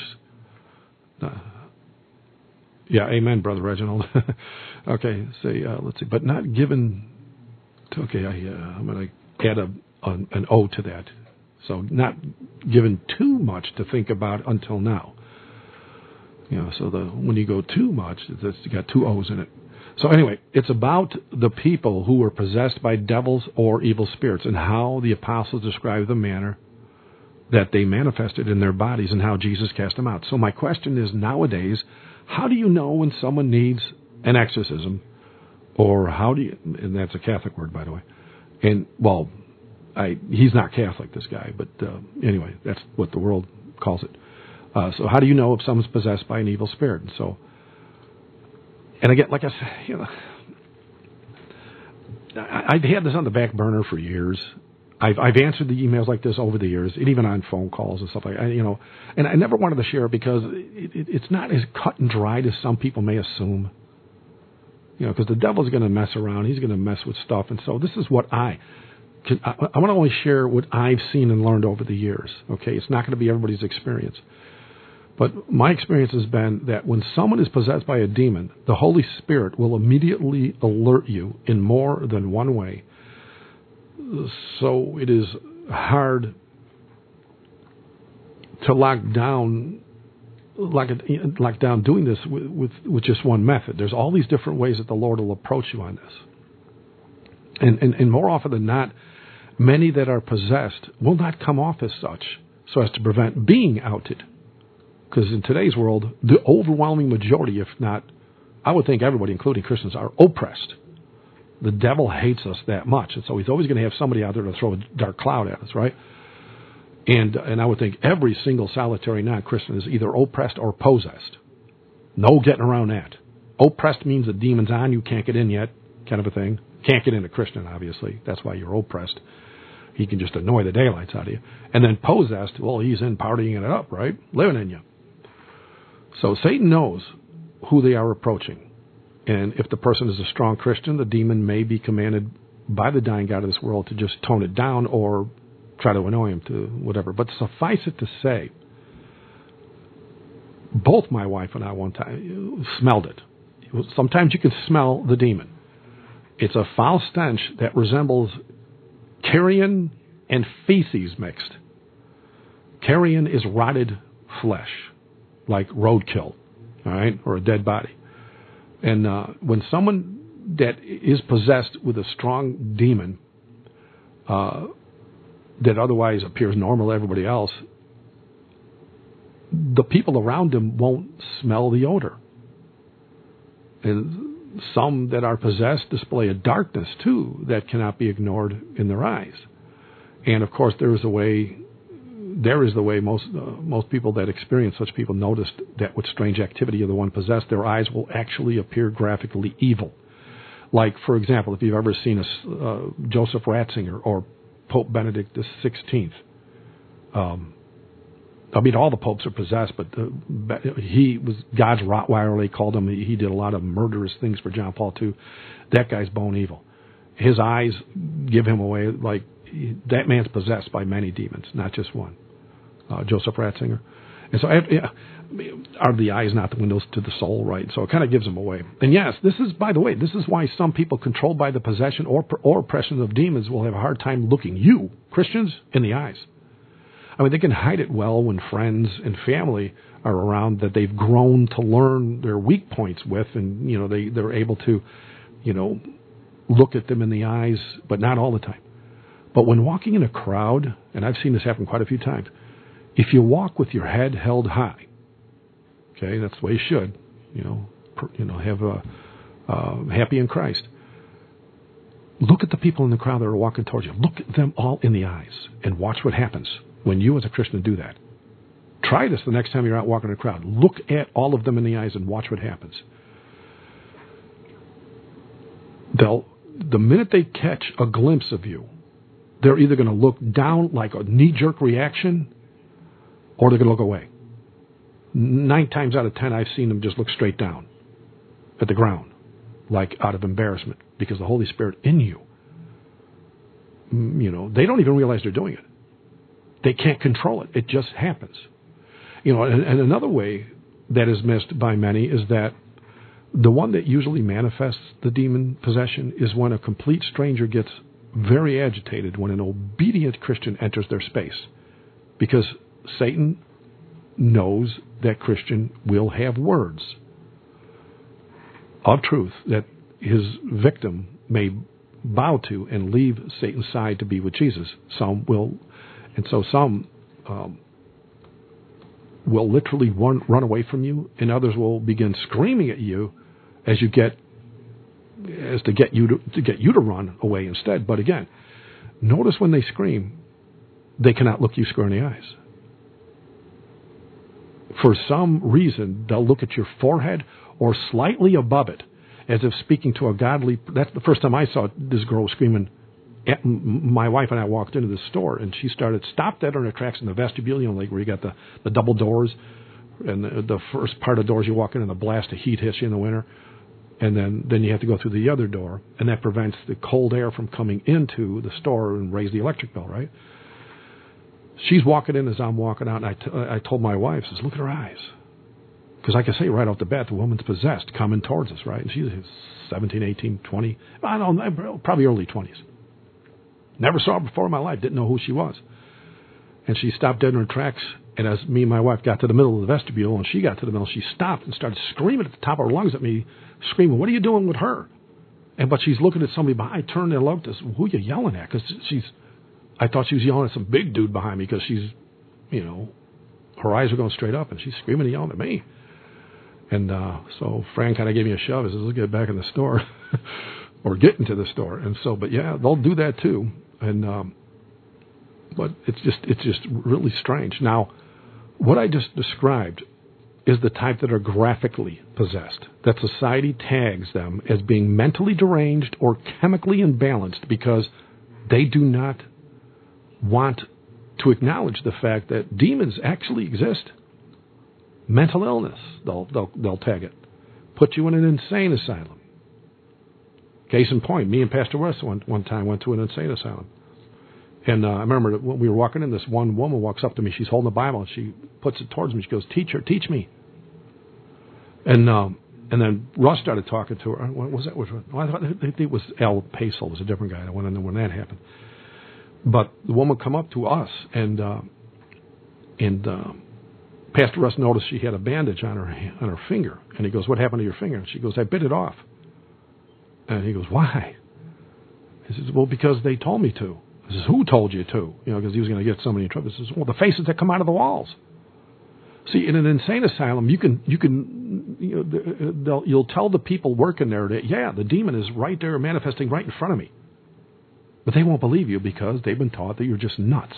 Yeah, amen, Brother Reginald. Okay, let's see, but not given. Okay, I'm going to add an O to that. So not given too much to think about until now. So when you go too much, you got two O's in it. So anyway, it's about the people who were possessed by devils or evil spirits and how the apostles describe the manner that they manifested in their bodies and how Jesus cast them out. So my question is, nowadays, how do you know when someone needs an exorcism? Or how do you, and that's a Catholic word, by the way. And, well, he's not Catholic, this guy, but anyway, that's what the world calls it. So how do you know if someone's possessed by an evil spirit? And so, and again, like I said, I've had this on the back burner for years. I've answered the emails like this over the years, and even on phone calls and stuff like that, and I never wanted to share it because it's not as cut and dried as some people may assume. Because the devil's going to mess around. He's going to mess with stuff. And so this is what I want to only share what I've seen and learned over the years. Okay, it's not going to be everybody's experience. But my experience has been that when someone is possessed by a demon, the Holy Spirit will immediately alert you in more than one way. So it is hard to lock down doing this with just one method. There's all these different ways that the Lord will approach you on this. And more often than not, many that are possessed will not come off as such so as to prevent being outed. Because in today's world, the overwhelming majority, if not, I would think everybody, including Christians, are oppressed. The devil hates us that much, and so he's always going to have somebody out there to throw a dark cloud at us, right? And I would think every single solitary non-Christian is either oppressed or possessed. No getting around that. Oppressed means the demon's on you, can't get in yet, kind of a thing. Can't get into Christian, obviously. That's why you're oppressed. He can just annoy the daylights out of you. And then possessed, well, he's in partying it up, right? Living in you. So Satan knows who they are approaching. And if the person is a strong Christian, the demon may be commanded by the dying God of this world to just tone it down or try to annoy him to whatever. But suffice it to say, both my wife and I one time smelled it. Sometimes you can smell the demon. It's a foul stench that resembles carrion and feces mixed. Carrion is rotted flesh, like roadkill, all right, or a dead body. And when someone that is possessed with a strong demon that otherwise appears normal to everybody else, the people around him won't smell the odor. And some that are possessed display a darkness, too, that cannot be ignored in their eyes. And, of course, there is the way most people that experience such people noticed that with strange activity of the one possessed, their eyes will actually appear graphically evil. Like, for example, if you've ever seen Joseph Ratzinger or Pope Benedict XVI. All the popes are possessed, but he was God's Rottweiler, they called him. He did a lot of murderous things for John Paul II. That guy's bone evil. His eyes give him away like that man's possessed by many demons, not just one. Joseph Ratzinger. And so are the eyes not the windows to the soul, right? So it kind of gives them away. And yes, this is why some people controlled by the possession or oppression of demons will have a hard time looking you, Christians, in the eyes. I mean, they can hide it well when friends and family are around that they've grown to learn their weak points with, and they're able to, look at them in the eyes, but not all the time. But when walking in a crowd, and I've seen this happen quite a few times, if you walk with your head held high, okay, that's the way you should, have a happy in Christ. Look at the people in the crowd that are walking towards you. Look at them all in the eyes and watch what happens when you as a Christian do that. Try this the next time you're out walking in a crowd. Look at all of them in the eyes and watch what happens. The minute they catch a glimpse of you, they're either going to look down like a knee-jerk reaction or they're going to look away. 9 times out of 10, I've seen them just look straight down at the ground, like out of embarrassment, because the Holy Spirit in you, they don't even realize they're doing it. They can't control it. It just happens. And another way that is missed by many is that the one that usually manifests the demon possession is when a complete stranger gets very agitated when an obedient Christian enters their space, because Satan knows that Christian will have words of truth that his victim may bow to and leave Satan's side to be with Jesus. Some will, and so some will literally run away from you, and others will begin screaming at you to get you to run away instead. But again, notice when they scream, they cannot look you square in the eyes. For some reason, they'll look at your forehead or slightly above it, as if speaking to a godly. That's the first time I saw this girl screaming. My wife and I walked into the store, and she stopped dead on her tracks in the vestibule, like where you got the double doors, and the first part of doors you walk in, and the blast of heat hits you in the winter, and then you have to go through the other door, and that prevents the cold air from coming into the store and raise the electric bill, right? She's walking in as I'm walking out, and I told my wife, says, look at her eyes. Because I can say right off the bat, the woman's possessed, coming towards us, right? And she's 17, 18, 20, I don't know, probably early 20s. Never saw her before in my life, didn't know who she was. And she stopped dead in her tracks, and as me and my wife got to the middle of the vestibule, and she got to the middle, she stopped and started screaming at the top of her lungs at me, screaming, what are you doing with her? But she's looking at somebody behind. I turned and looked, who are you yelling at? Because I thought she was yelling at some big dude behind me because she's, her eyes are going straight up, and she's screaming and yelling at me. And so Fran kind of gave me a shove. He says, let's get back in the store or get into the store. And so, but yeah, they'll do that too. And but it's just really strange. Now, what I just described is the type that are graphically possessed, that society tags them as being mentally deranged or chemically imbalanced because they do not want to acknowledge the fact that demons actually exist. Mental illness, they'll tag it. Put you in an insane asylum. Case in point, me and Pastor West one time went to an insane asylum. And I remember that when we were walking in, this one woman walks up to me. She's holding a Bible, and she puts it towards me. She goes, teacher, teach me. And then Russ started talking to her. What was that? I thought it was Al Pacel. It was a different guy. I went in there when that happened. But the woman come up to us, and Pastor Russ noticed she had a bandage on her finger. And he goes, what happened to your finger? And she goes, I bit it off. And he goes, why? He says, well, because they told me to. He says, who told you to? Because he was going to get somebody in trouble. He says, well, the faces that come out of the walls. See, in an insane asylum, you'll tell the people working there that, yeah, the demon is right there manifesting right in front of me. But they won't believe you because they've been taught that you're just nuts.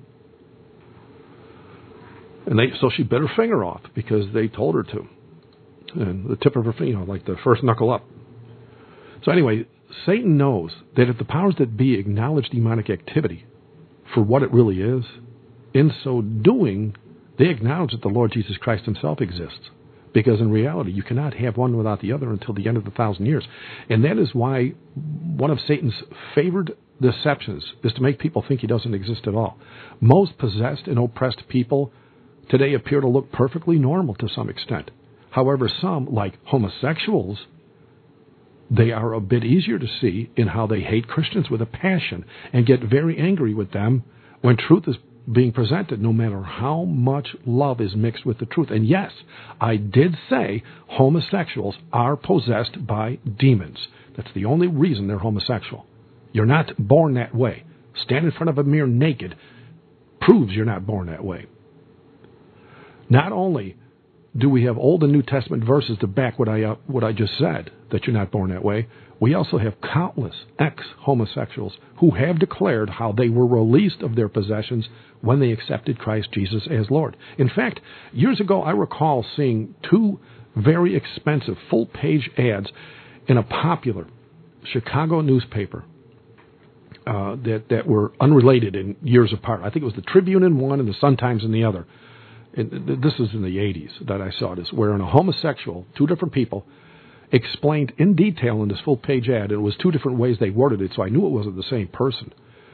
And so she bit her finger off because they told her to. And the tip of her finger, like the first knuckle up. So anyway, Satan knows that if the powers that be acknowledge demonic activity for what it really is, in so doing, they acknowledge that the Lord Jesus Christ himself exists. Because in reality, you cannot have one without the other until the end of the 1,000 years. And that is why one of Satan's favored deceptions is to make people think he doesn't exist at all. Most possessed and oppressed people today appear to look perfectly normal to some extent. However, some, like homosexuals, they are a bit easier to see in how they hate Christians with a passion and get very angry with them when truth is being presented, no matter how much love is mixed with the truth. And yes, I did say homosexuals are possessed by demons. That's the only reason they're homosexual. You're not born that way. Stand in front of a mirror naked proves you're not born that way. Not only do we have Old and New Testament verses to back what I just said, that you're not born that way, we also have countless ex-homosexuals who have declared how they were released of their possessions when they accepted Christ Jesus as Lord. In fact, years ago, I recall seeing 2 very expensive full-page ads in a popular Chicago newspaper that were unrelated in years apart. I think it was the Tribune in one and the Sun-Times in the other. And this was in the 80s that I saw this, where a homosexual, 2 different people, explained in detail in this full-page ad, and it was 2 different ways they worded it, so I knew it wasn't the same person.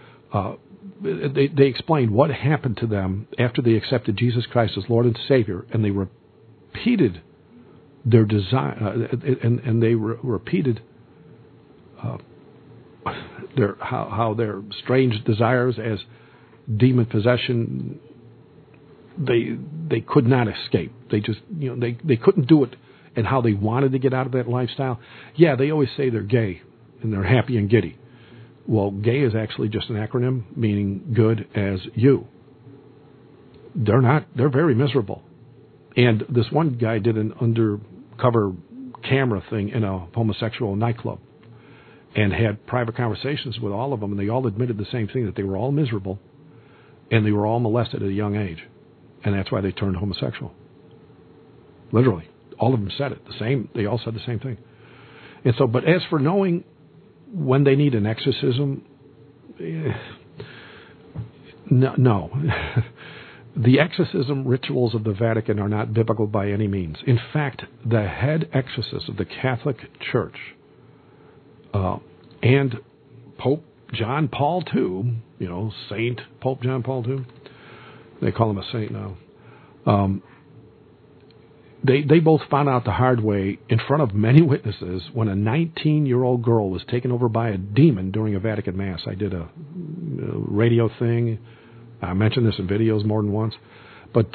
They explained what happened to them after they accepted Jesus Christ as Lord and Savior, and they repeated their desire, and they repeated how their strange desires as demon possession. They could not escape. They just, they couldn't do it, and how they wanted to get out of that lifestyle. Yeah, they always say they're gay and they're happy and giddy. Well, gay is actually just an acronym meaning good as you. They're not. They're very miserable. And this one guy did an undercover camera thing in a homosexual nightclub and had private conversations with all of them, and they all admitted the same thing, that they were all miserable and they were all molested at a young age. And that's why they turned homosexual. Literally. All of them said it. They all said the same thing. And so, but as for knowing when they need an exorcism, no. The exorcism rituals of the Vatican are not biblical by any means. In fact, the head exorcist of the Catholic Church and Pope John Paul II, Saint Pope John Paul II, They call him a saint now. They both found out the hard way in front of many witnesses when a 19-year-old girl was taken over by a demon during a Vatican Mass. I did a radio thing. I mentioned this in videos more than once. But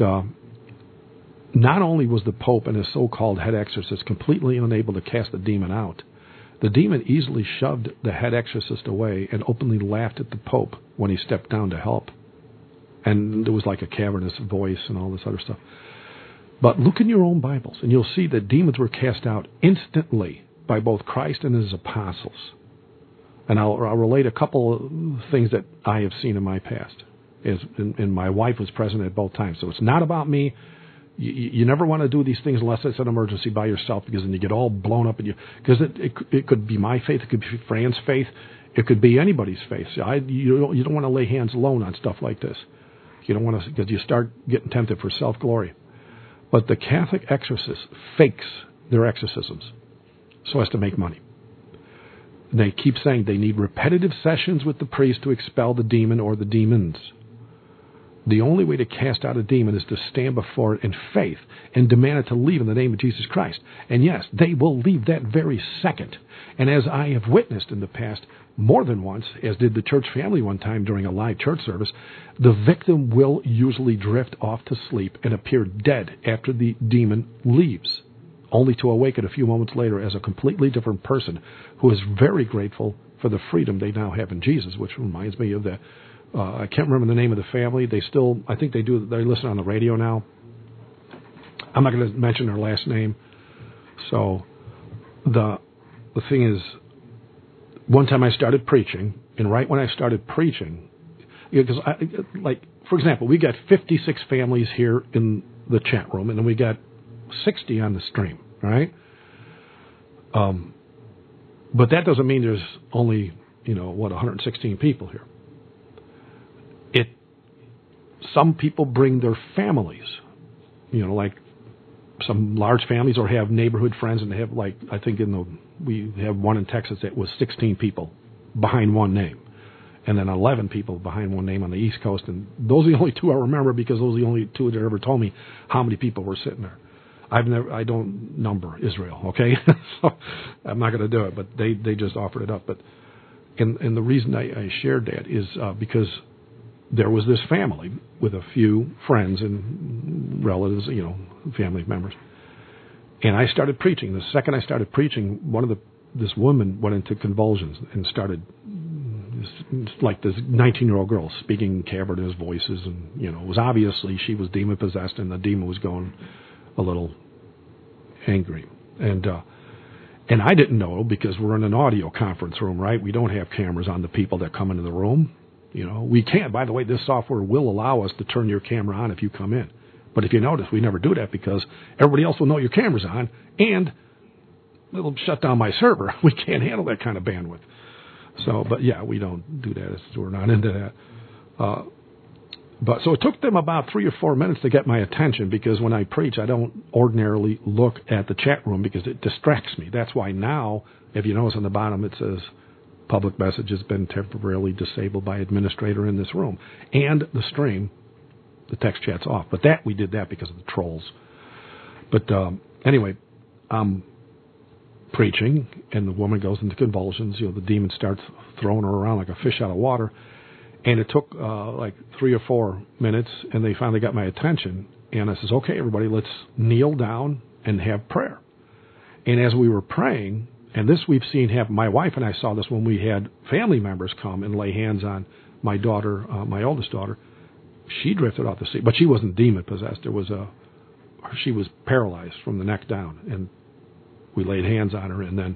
not only was the Pope and his so-called head exorcist completely unable to cast the demon out, the demon easily shoved the head exorcist away and openly laughed at the Pope when he stepped down to help. And there was like a cavernous voice and all this other stuff. But look in your own Bibles, and you'll see that demons were cast out instantly by both Christ and his apostles. And I'll relate a couple of things that I have seen in my past. And my wife was present at both times. So it's not about me. You never want to do these things unless it's an emergency by yourself, because then you get all blown up. Because it could be my faith. It could be Fran's faith. It could be anybody's faith. You don't want to lay hands alone on stuff like this. You don't want to, because you start getting tempted for self-glory. But the Catholic exorcist fakes their exorcisms so as to make money. And they keep saying they need repetitive sessions with the priest to expel the demon or the demons. The only way to cast out a demon is to stand before it in faith and demand it to leave in the name of Jesus Christ. And yes, they will leave that very second. And as I have witnessed in the past more than once, as did the church family one time during a live church service, the victim will usually drift off to sleep and appear dead after the demon leaves, only to awaken a few moments later as a completely different person who is very grateful for the freedom they now have in Jesus, which reminds me of the I can't remember the name of the family. I think they listen on the radio now. I'm not going to mention their last name. So the thing is, one time I started preaching, and right when I started preaching, because for example, we got 56 families here in the chat room, and then we got 60 on the stream, right? But that doesn't mean there's only 116 people here. Some people bring their families, like some large families, or have neighborhood friends, and they have, like, I think we have one in Texas that was 16 people behind one name, and then 11 people behind one name on the East Coast, and those are the only two I remember, because those are the only two that ever told me how many people were sitting there. I don't number Israel, okay? So I'm not going to do it, but they just offered it up. But and the reason I shared that is because there was this family with a few friends and relatives, family members. And I started preaching. The second I started preaching, this woman went into convulsions and started, like this 19-year-old girl, speaking cavernous voices. And, it was obviously she was demon-possessed, and the demon was going a little angry. And I didn't know, because we're in an audio conference room, right? We don't have cameras on the people that come into the room. We can't. By the way, this software will allow us to turn your camera on if you come in. But if you notice, we never do that, because everybody else will know your camera's on, and it'll shut down my server. We can't handle that kind of bandwidth. So, but yeah, we don't do that. We're not into that. But so it took them about 3 or 4 minutes to get my attention, because when I preach, I don't ordinarily look at the chat room because it distracts me. That's why now, if you notice on the bottom, it says, public message has been temporarily disabled by administrator in this room. And the stream, the text chat's off. But we did that because of the trolls. But anyway, I'm preaching, and the woman goes into convulsions. The demon starts throwing her around like a fish out of water. And it took like 3 or 4 minutes, and they finally got my attention. And I says, okay, everybody, let's kneel down and have prayer. And as we were praying, and this we've seen happen. My wife and I saw this when we had family members come and lay hands on my daughter, my oldest daughter. She drifted off the seat, but she wasn't demon-possessed. She was paralyzed from the neck down, and we laid hands on her, and then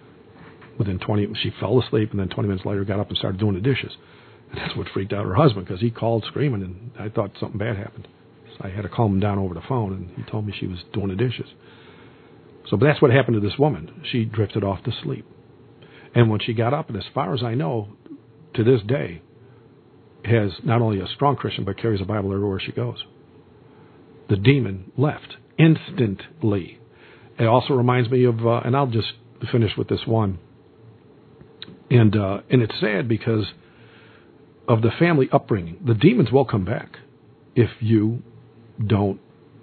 she fell asleep, and then 20 minutes later got up and started doing the dishes. And that's what freaked out her husband, because he called screaming, and I thought something bad happened. So I had to calm him down over the phone, and he told me she was doing the dishes. So but that's what happened to this woman. She drifted off to sleep. And when she got up, and as far as I know, to this day, has not only a strong Christian, but carries a Bible everywhere she goes. The demon left instantly. It also reminds me of, and I'll just finish with this one. And it's sad because of the family upbringing. The demons will come back. if you don't,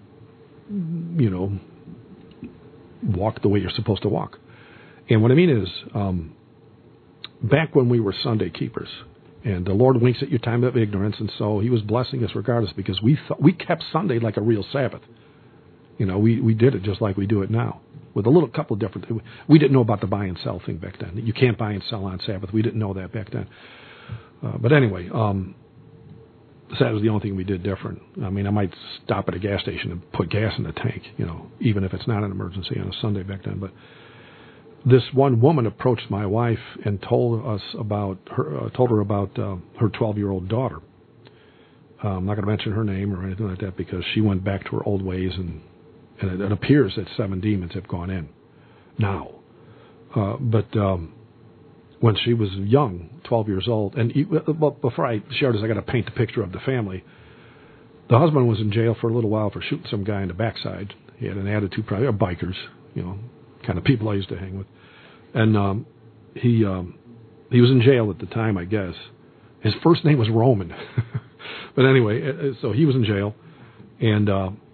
walk the way you're supposed to walk. And what I mean is, back when we were Sunday keepers, and the Lord winks at your time of ignorance, and so He was blessing us regardless, because we kept Sunday like a real Sabbath. We did it just like we do it now, with a little couple of different things. We didn't know about the buy and sell thing back then. You can't buy and sell on Sabbath. We didn't know that back then. But anyway, that was the only thing we did different. I mean, I might stop at a gas station and put gas in the tank, even if it's not an emergency on a Sunday back then. But this one woman approached my wife and told her about her 12-year-old daughter. I'm not going to mention her name or anything like that, because she went back to her old ways, and it appears that 7 demons have gone in now. But when she was young, 12 years old, and before I share this, I got to paint the picture of the family. The husband was in jail for a little while for shooting some guy in the backside. He had an attitude, probably bikers, kind of people I used to hang with. And he was in jail at the time, I guess. His first name was Roman. But anyway, so he was in jail, and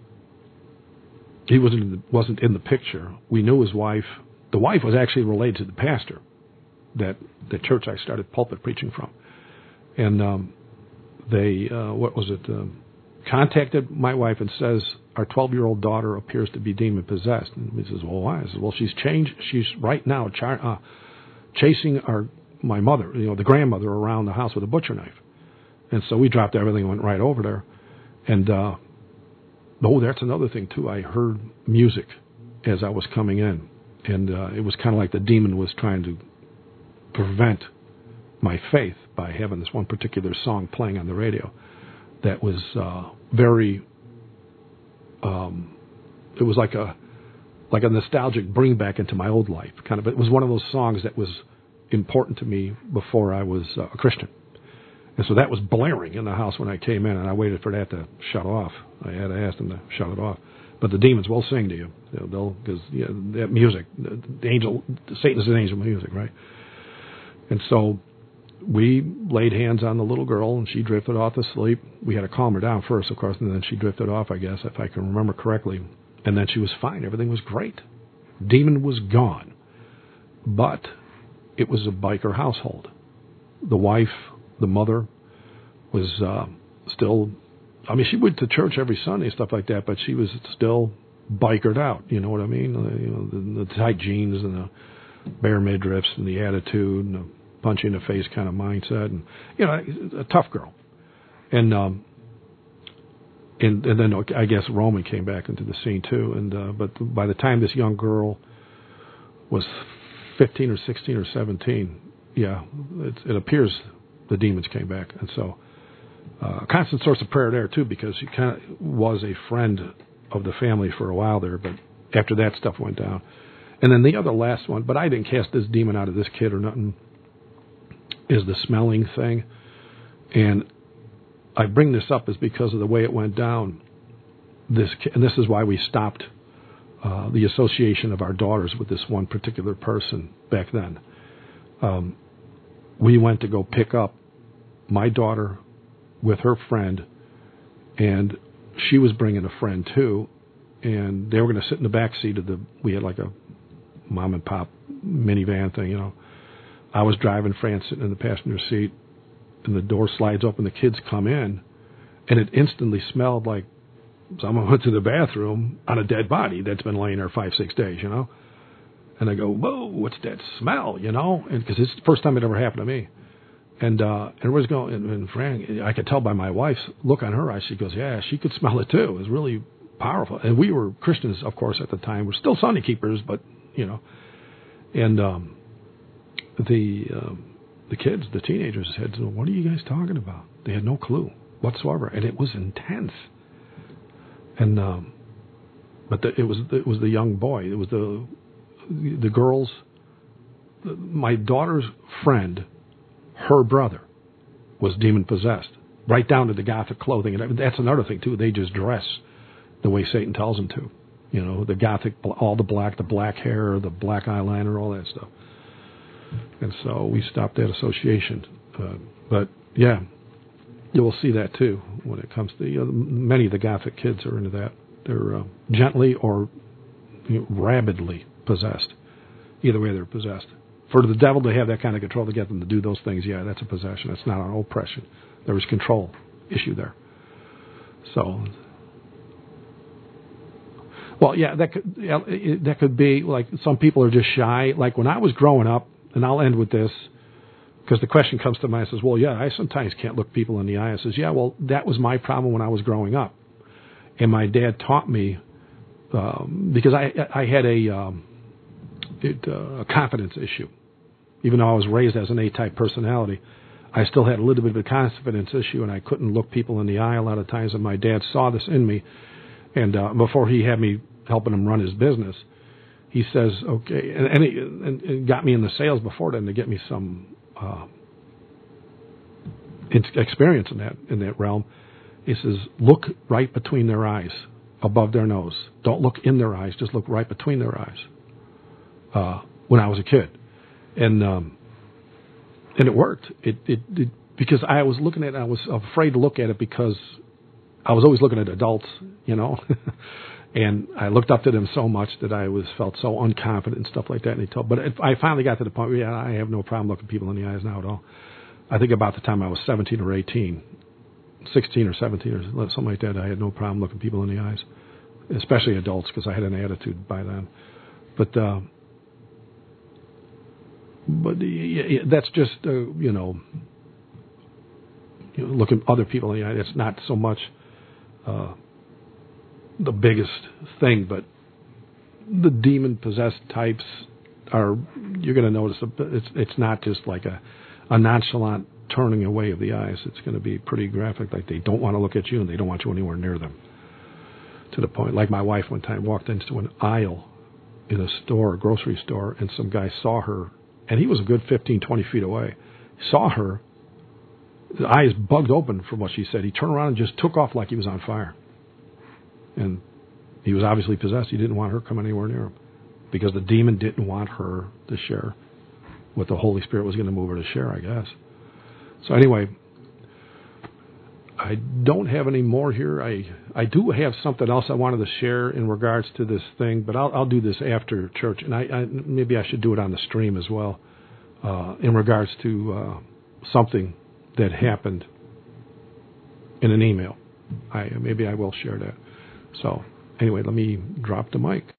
he wasn't in the picture. We knew his wife. The wife was actually related to the pastor that the church I started pulpit preaching from. And they, contacted my wife and says, our 12-year-old daughter appears to be demon-possessed. And he says, well, why? I said, well, she's changed. She's right now chasing my mother, the grandmother, around the house with a butcher knife. And so we dropped everything and went right over there. And, that's another thing, too. I heard music as I was coming in. And it was kind of like the demon was trying to prevent my faith by having this one particular song playing on the radio that was very... it was like a nostalgic bring back into my old life. Kind of, it was one of those songs that was important to me before I was a Christian. And so that was blaring in the house when I came in, and I waited for that to shut off. I had asked them to shut it off. But the demons will sing to you. Because that music, Satan's an angel music, right? And so we laid hands on the little girl, and she drifted off to sleep. We had to calm her down first, of course, and then she drifted off, I guess, if I can remember correctly. And then she was fine. Everything was great. Demon was gone. But it was a biker household. The wife, the mother, was still... I mean, she went to church every Sunday and stuff like that, but she was still bikered out. You know what I mean? The tight jeans and the bare midriffs and the attitude and the punch in the face kind of mindset, and a tough girl. And then I guess Roman came back into the scene too. And but by the time this young girl was 15 or 16 or 17, it appears the demons came back. And so a constant source of prayer there too, because she kind of was a friend of the family for a while there, but after that stuff went down. And then the other last one, but I didn't cast this demon out of this kid or nothing, is the smelling thing. And I bring this up is because of the way it went down. And this is why we stopped the association of our daughters with this one particular person back then. We went to go pick up my daughter with her friend, and she was bringing a friend too, and they were going to sit in the back seat of we had like a mom and pop minivan thing, I was driving, Fran sitting in the passenger seat, and the door slides open, the kids come in, and it instantly smelled like someone went to the bathroom on a dead body that's been laying there 5-6 days, And I go, whoa, what's that smell, And because it's the first time it ever happened to me. And everybody's going, and Fran, I could tell by my wife's look on her eyes, she goes, yeah, she could smell it too. It was really powerful. And we were Christians, of course, at the time. We're still Sunday keepers, but, And the kids, the teenagers said, what are you guys talking about? They had no clue whatsoever. And it was intense. And but it was the young boy. It was the girls. My daughter's friend, her brother, was demon possessed, right down to the Gothic clothing. And that's another thing too. They just dress the way Satan tells them to. The Gothic, all the black hair, the black eyeliner, all that stuff. And so we stopped that association. But yeah, You will see that too when it comes to many of the Gothic kids are into that. They're gently or rabidly possessed. Either way, they're possessed. For the devil to have that kind of control to get them to do those things, yeah, that's a possession. It's not an oppression. There was control issue there. So, well, yeah, that could be like some people are just shy. Like when I was growing up, and I'll end with this, because the question comes to mind. I says, well, yeah, I sometimes can't look people in the eye. I says, yeah, well, that was my problem when I was growing up. And my dad taught me, because I had a confidence issue. Even though I was raised as an A-type personality, I still had a little bit of a confidence issue, and I couldn't look people in the eye a lot of times. And my dad saw this in me, and before he had me helping him run his business, he says, okay, and got me in the sales before then to get me some experience in that realm. He says, look right between their eyes, above their nose. Don't look in their eyes, just look right between their eyes. When I was a kid, and it worked. It because I was looking at it, I was afraid to look at it because I was always looking at adults, and I looked up to them so much that I felt so unconfident and stuff like that. But I finally got to the point where I have no problem looking people in the eyes now at all. I think about the time I was 17 or 18, 16 or 17 or something like that, I had no problem looking people in the eyes, especially adults, because I had an attitude by then. But that's just looking other people in the eye. It's not so much the biggest thing, but the demon possessed types you're going to notice it's not just like a nonchalant turning away of the eyes. It's going to be pretty graphic. Like they don't want to look at you and they don't want you anywhere near them. To the point, like my wife one time walked into an aisle in a store, a grocery store, and some guy saw her, and he was a good 15, 20 feet away. He saw her, the eyes bugged open from what she said. He turned around and just took off like he was on fire. And he was obviously possessed. He didn't want her coming anywhere near him because the demon didn't want her to share what the Holy Spirit was going to move her to share, I guess. So anyway, I don't have any more here. I do have something else I wanted to share in regards to this thing, but I'll do this after church, and maybe I should do it on the stream as well, in regards to something that happened in an email. Maybe I will share that. So anyway, let me drop the mic.